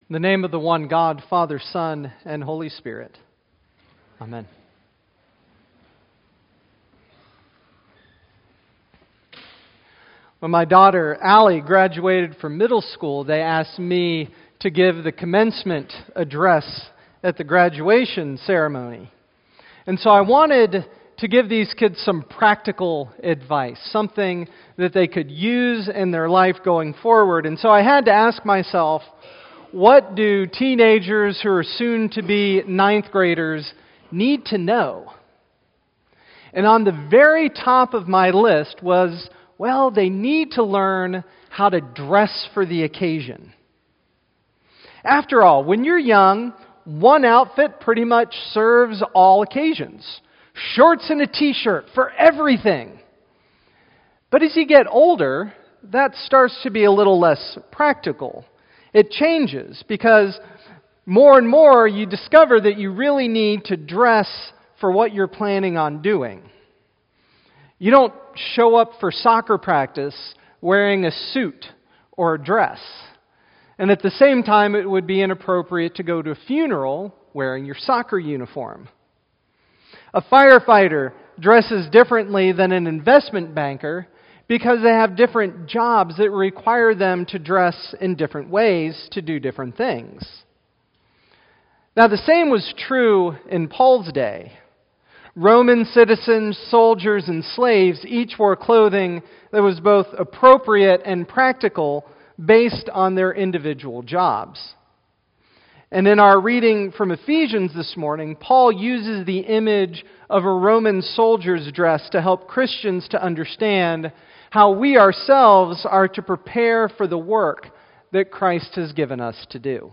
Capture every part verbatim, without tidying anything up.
In the name of the one God, Father, Son, and Holy Spirit. Amen. When my daughter Allie graduated from middle school, they asked me to give the commencement address at the graduation ceremony. And so I wanted to give these kids some practical advice, something that they could use in their life going forward. And so I had to ask myself, what do teenagers who are soon to be ninth graders need to know? And on the very top of my list was, well, they need to learn how to dress for the occasion. After all, when you're young, one outfit pretty much serves all occasions. Shorts and a t-shirt for everything. But as you get older, that starts to be a little less practical. It changes because more and more you discover that you really need to dress for what you're planning on doing. You don't show up for soccer practice wearing a suit or a dress. And at the same time, it would be inappropriate to go to a funeral wearing your soccer uniform. A firefighter dresses differently than an investment banker because they have different jobs that require them to dress in different ways to do different things. Now, the same was true in Paul's day. Roman citizens, soldiers, and slaves each wore clothing that was both appropriate and practical based on their individual jobs. And in our reading from Ephesians this morning, Paul uses the image of a Roman soldier's dress to help Christians to understand how we ourselves are to prepare for the work that Christ has given us to do.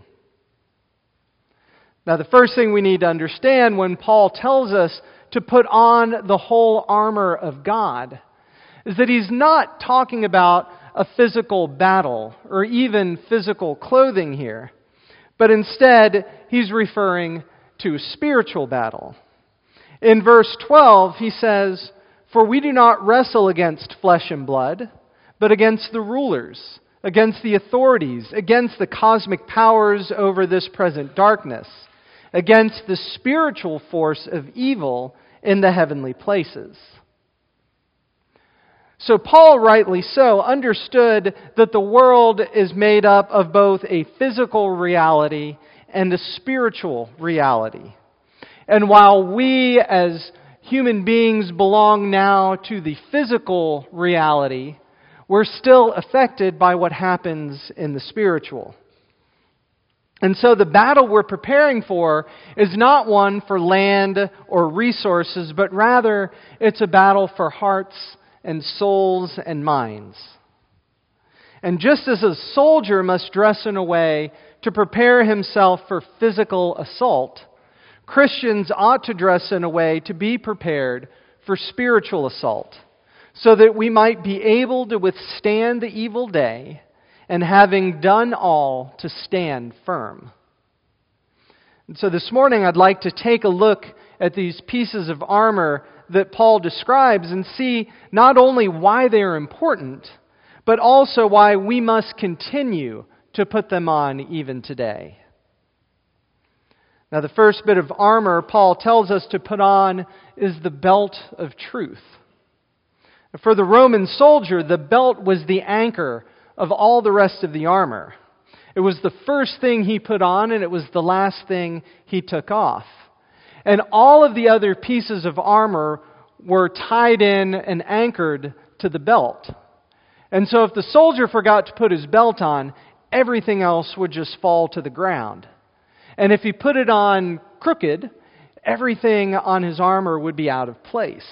Now, the first thing we need to understand when Paul tells us to put on the whole armor of God is that he's not talking about a physical battle or even physical clothing here, but instead he's referring to a spiritual battle. In verse twelve, he says, "For we do not wrestle against flesh and blood, but against the rulers, against the authorities, against the cosmic powers over this present darkness, against the spiritual force of evil in the heavenly places." So Paul, rightly so, understood that the world is made up of both a physical reality and a spiritual reality. And while we as human beings belong now to the physical reality, we're still affected by what happens in the spiritual. And so the battle we're preparing for is not one for land or resources, but rather it's a battle for hearts and souls and minds. And just as a soldier must dress in a way to prepare himself for physical assault, Christians ought to dress in a way to be prepared for spiritual assault, so that we might be able to withstand the evil day and having done all to stand firm. And so this morning I'd like to take a look at these pieces of armor that Paul describes and see not only why they are important, but also why we must continue to put them on even today. Now, the first bit of armor Paul tells us to put on is the belt of truth. For the Roman soldier, the belt was the anchor of all the rest of the armor. It was the first thing he put on, and it was the last thing he took off. And all of the other pieces of armor were tied in and anchored to the belt. And so if the soldier forgot to put his belt on, everything else would just fall to the ground. And if he put it on crooked, everything on his armor would be out of place.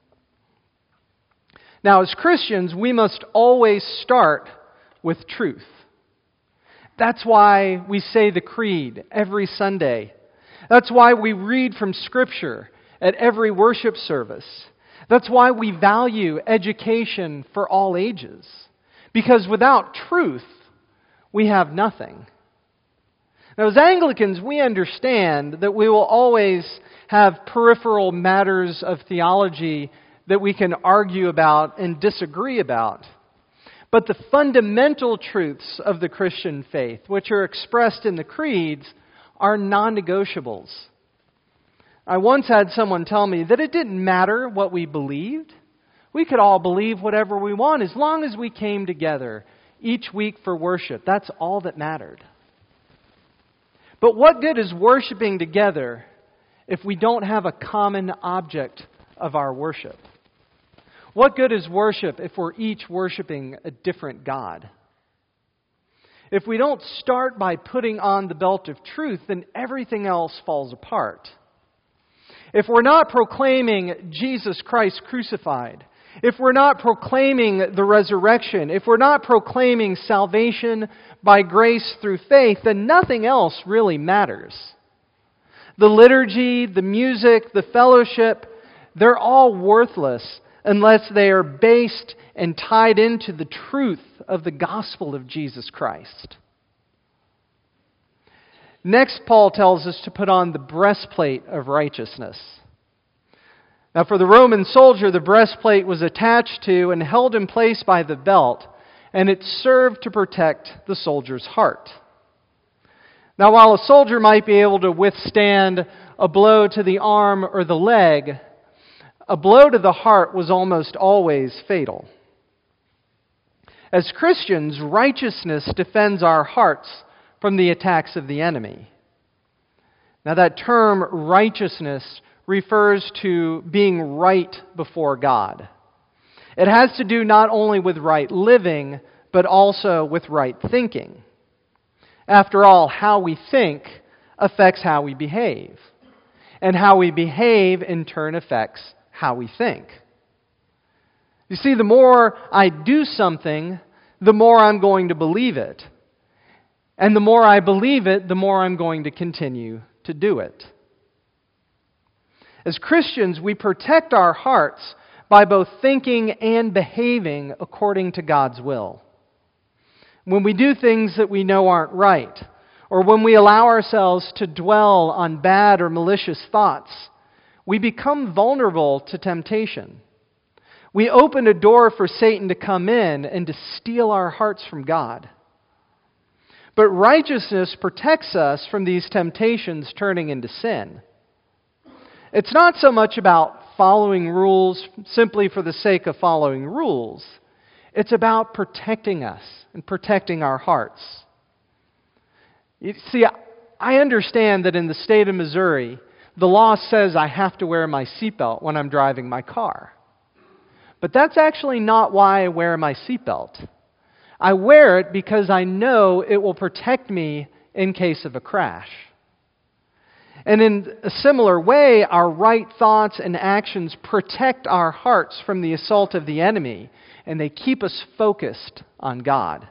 Now, as Christians, we must always start with truth. That's why we say the creed every Sunday. That's why we read from Scripture at every worship service. That's why we value education for all ages. Because without truth, we have nothing. Now, as Anglicans, we understand that we will always have peripheral matters of theology that we can argue about and disagree about. But the fundamental truths of the Christian faith, which are expressed in the creeds, are non-negotiables. I once had someone tell me that it didn't matter what we believed. We could all believe whatever we want as long as we came together each week for worship. That's all that mattered. But what good is worshiping together if we don't have a common object of our worship? What good is worship if we're each worshiping a different God? If we don't start by putting on the belt of truth, then everything else falls apart. If we're not proclaiming Jesus Christ crucified, if we're not proclaiming the resurrection, if we're not proclaiming salvation by grace through faith, then nothing else really matters. The liturgy, the music, the fellowship, they're all worthless unless they are based and tied into the truth of the gospel of Jesus Christ. Next, Paul tells us to put on the breastplate of righteousness. Now, for the Roman soldier, the breastplate was attached to and held in place by the belt, and it served to protect the soldier's heart. Now, while a soldier might be able to withstand a blow to the arm or the leg, a blow to the heart was almost always fatal. As Christians, righteousness defends our hearts from the attacks of the enemy. Now, that term righteousness refers to being right before God. It has to do not only with right living, but also with right thinking. After all, how we think affects how we behave. And how we behave, in turn, affects how we think. You see, the more I do something, the more I'm going to believe it. And the more I believe it, the more I'm going to continue to do it. As Christians, we protect our hearts by both thinking and behaving according to God's will. When we do things that we know aren't right, or when we allow ourselves to dwell on bad or malicious thoughts, we become vulnerable to temptation. We open a door for Satan to come in and to steal our hearts from God. But righteousness protects us from these temptations turning into sin. It's not so much about following rules simply for the sake of following rules. It's about protecting us and protecting our hearts. You see, I understand that in the state of Missouri, the law says I have to wear my seatbelt when I'm driving my car. But that's actually not why I wear my seatbelt. I wear it because I know it will protect me in case of a crash. And in a similar way, our right thoughts and actions protect our hearts from the assault of the enemy, and they keep us focused on God.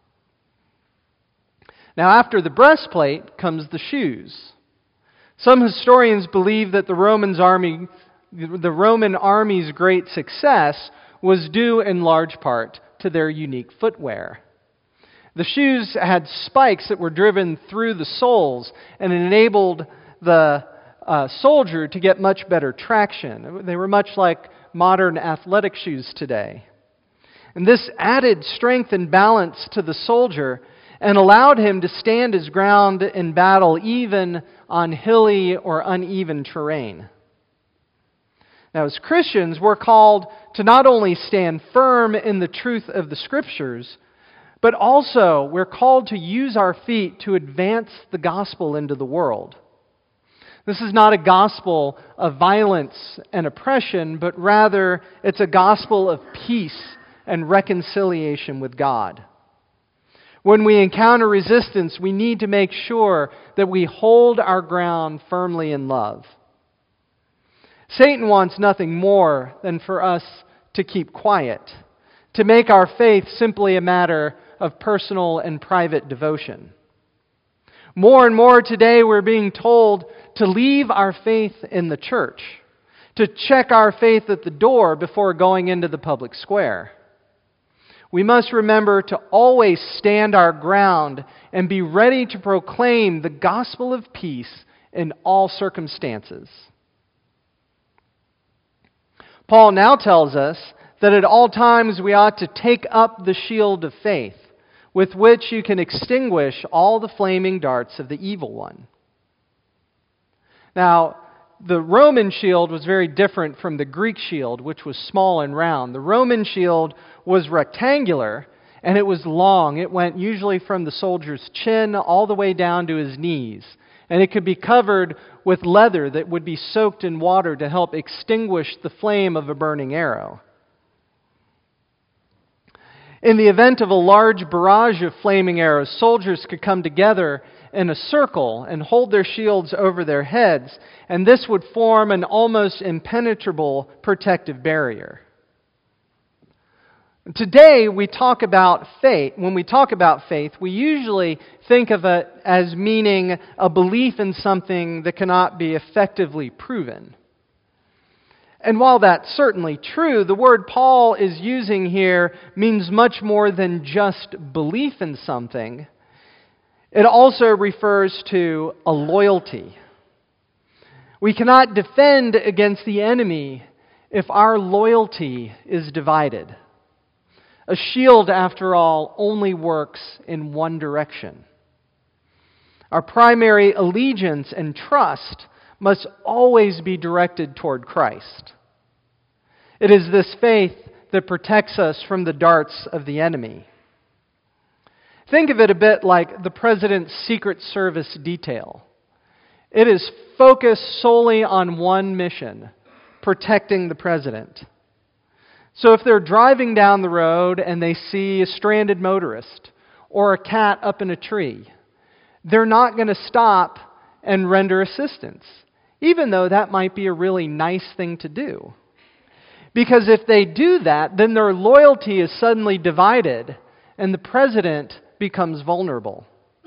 Now, after the breastplate comes the shoes. Some historians believe that the Romans army, the Roman army's great success was due in large part to their unique footwear. The shoes had spikes that were driven through the soles and enabled the uh, soldier to get much better traction. They were much like modern athletic shoes today. And this added strength and balance to the soldier and allowed him to stand his ground in battle even on hilly or uneven terrain. Now, as Christians, we're called to not only stand firm in the truth of the Scriptures, but also we're called to use our feet to advance the gospel into the world. This is not a gospel of violence and oppression, but rather it's a gospel of peace and reconciliation with God. When we encounter resistance, we need to make sure that we hold our ground firmly in love. Satan wants nothing more than for us to keep quiet, to make our faith simply a matter of personal and private devotion. More and more today, we're being told to leave our faith in the church, to check our faith at the door before going into the public square. We must remember to always stand our ground and be ready to proclaim the gospel of peace in all circumstances. Paul now tells us that at all times we ought to take up the shield of faith, with which you can extinguish all the flaming darts of the evil one. Now, the Roman shield was very different from the Greek shield, which was small and round. The Roman shield was rectangular, and it was long. It went usually from the soldier's chin all the way down to his knees. And it could be covered with leather that would be soaked in water to help extinguish the flame of a burning arrow. In the event of a large barrage of flaming arrows, soldiers could come together in a circle and hold their shields over their heads, and this would form an almost impenetrable protective barrier. Today, we talk about faith. When we talk about faith, we usually think of it as meaning a belief in something that cannot be effectively proven. And while that's certainly true, the word Paul is using here means much more than just belief in something. It also refers to a loyalty. We cannot defend against the enemy if our loyalty is divided. A shield, after all, only works in one direction. Our primary allegiance and trust must always be directed toward Christ. It is this faith that protects us from the darts of the enemy. Think of it a bit like the President's Secret Service detail. It is focused solely on one mission, protecting the President. So if they're driving down the road and they see a stranded motorist or a cat up in a tree, they're not going to stop and render assistance, even though that might be a really nice thing to do. Because if they do that, then their loyalty is suddenly divided and the president becomes vulnerable.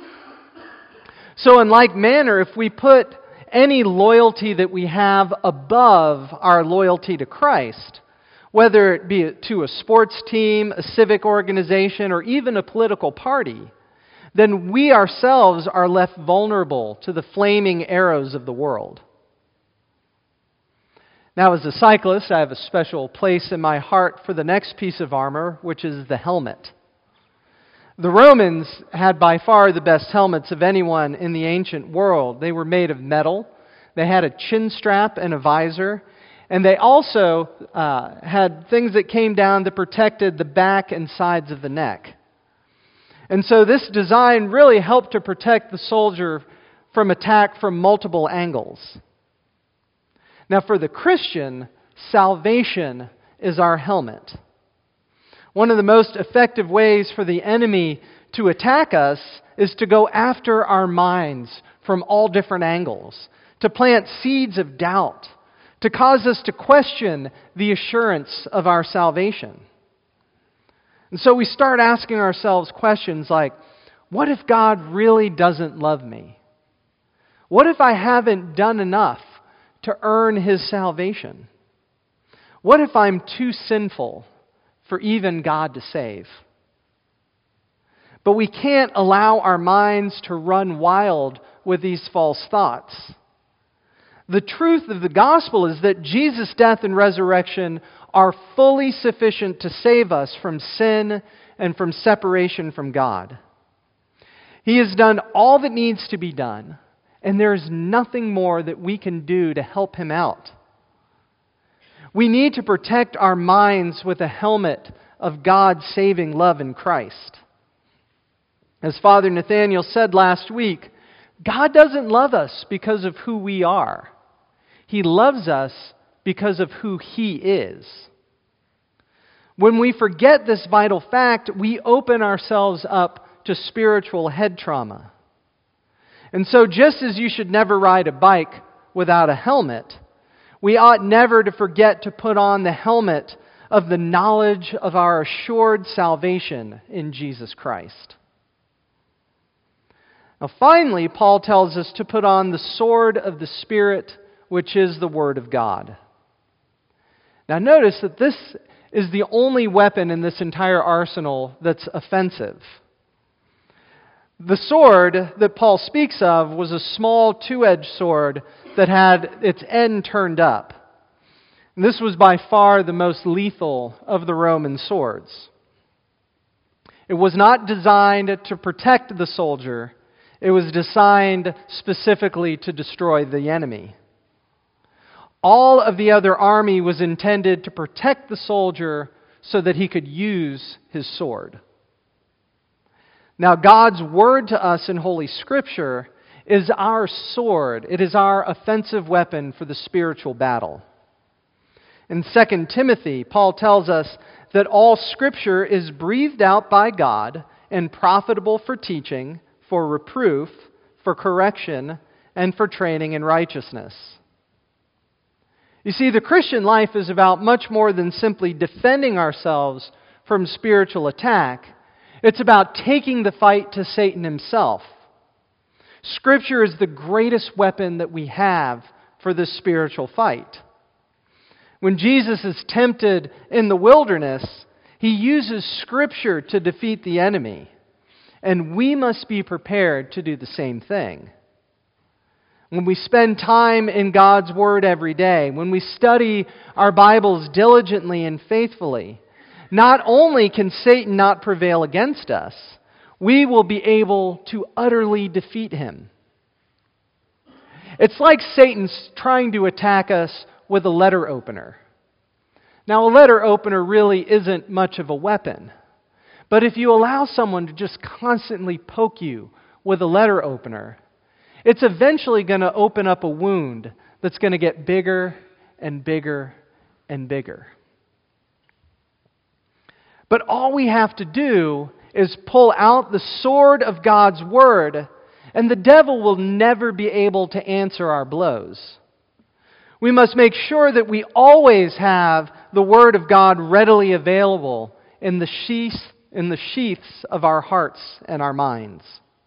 So in like manner, if we put any loyalty that we have above our loyalty to Christ, whether it be to a sports team, a civic organization, or even a political party, then we ourselves are left vulnerable to the flaming arrows of the world. Now, as a cyclist, I have a special place in my heart for the next piece of armor, which is the helmet. The Romans had by far the best helmets of anyone in the ancient world. They were made of metal. They had a chin strap and a visor. And they also uh, had things that came down that protected the back and sides of the neck. And so this design really helped to protect the soldier from attack from multiple angles. Now for the Christian, salvation is our helmet. One of the most effective ways for the enemy to attack us is to go after our minds from all different angles, to plant seeds of doubt, to cause us to question the assurance of our salvation. And so we start asking ourselves questions like, what if God really doesn't love me? What if I haven't done enough to earn His salvation? What if I'm too sinful for even God to save? But we can't allow our minds to run wild with these false thoughts. The truth of the gospel is that Jesus' death and resurrection are fully sufficient to save us from sin and from separation from God. He has done all that needs to be done, and there is nothing more that we can do to help Him out. We need to protect our minds with a helmet of God's saving love in Christ. As Father Nathaniel said last week, God doesn't love us because of who we are. He loves us because of who He is. When we forget this vital fact, we open ourselves up to spiritual head trauma. And so just as you should never ride a bike without a helmet, we ought never to forget to put on the helmet of the knowledge of our assured salvation in Jesus Christ. Now finally, Paul tells us to put on the sword of the Spirit, which is the Word of God. Now notice that this is the only weapon in this entire arsenal that's offensive. The sword that Paul speaks of was a small two-edged sword that had its end turned up. And this was by far the most lethal of the Roman swords. It was not designed to protect the soldier. It was designed specifically to destroy the enemy. All of the other army was intended to protect the soldier so that he could use his sword. Now, God's word to us in Holy Scripture is our sword. It is our offensive weapon for the spiritual battle. In Second Timothy, Paul tells us that all Scripture is breathed out by God and profitable for teaching, for reproof, for correction, and for training in righteousness. You see, the Christian life is about much more than simply defending ourselves from spiritual attack. It's about taking the fight to Satan himself. Scripture is the greatest weapon that we have for this spiritual fight. When Jesus is tempted in the wilderness, he uses Scripture to defeat the enemy. And we must be prepared to do the same thing. When we spend time in God's Word every day, when we study our Bibles diligently and faithfully, not only can Satan not prevail against us, we will be able to utterly defeat him. It's like Satan's trying to attack us with a letter opener. Now, a letter opener really isn't much of a weapon. But if you allow someone to just constantly poke you with a letter opener, it's eventually going to open up a wound that's going to get bigger and bigger and bigger. But all we have to do is pull out the sword of God's Word, and the devil will never be able to answer our blows. We must make sure that we always have the Word of God readily available in the sheaths, in the sheaths of our hearts and our minds.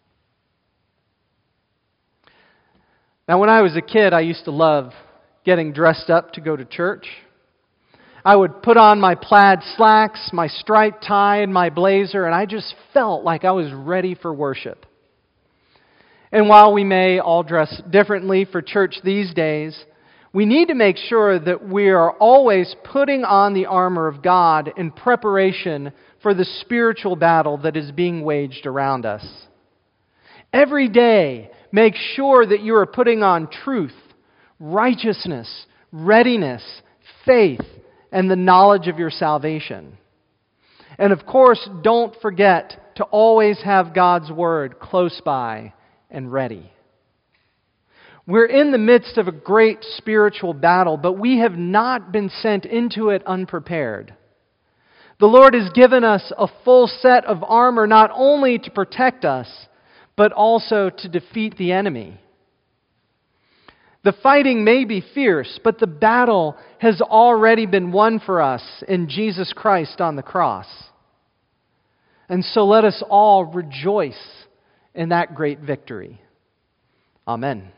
Now, when I was a kid, I used to love getting dressed up to go to church. I would put on my plaid slacks, my striped tie, and my blazer, and I just felt like I was ready for worship. And while we may all dress differently for church these days, we need to make sure that we are always putting on the armor of God in preparation for the spiritual battle that is being waged around us. Every day, make sure that you are putting on truth, righteousness, readiness, faith, and the knowledge of your salvation. And of course, don't forget to always have God's Word close by and ready. We're in the midst of a great spiritual battle, but we have not been sent into it unprepared. The Lord has given us a full set of armor not only to protect us, but also to defeat the enemy. The fighting may be fierce, but the battle has already been won for us in Jesus Christ on the cross. And so let us all rejoice in that great victory. Amen.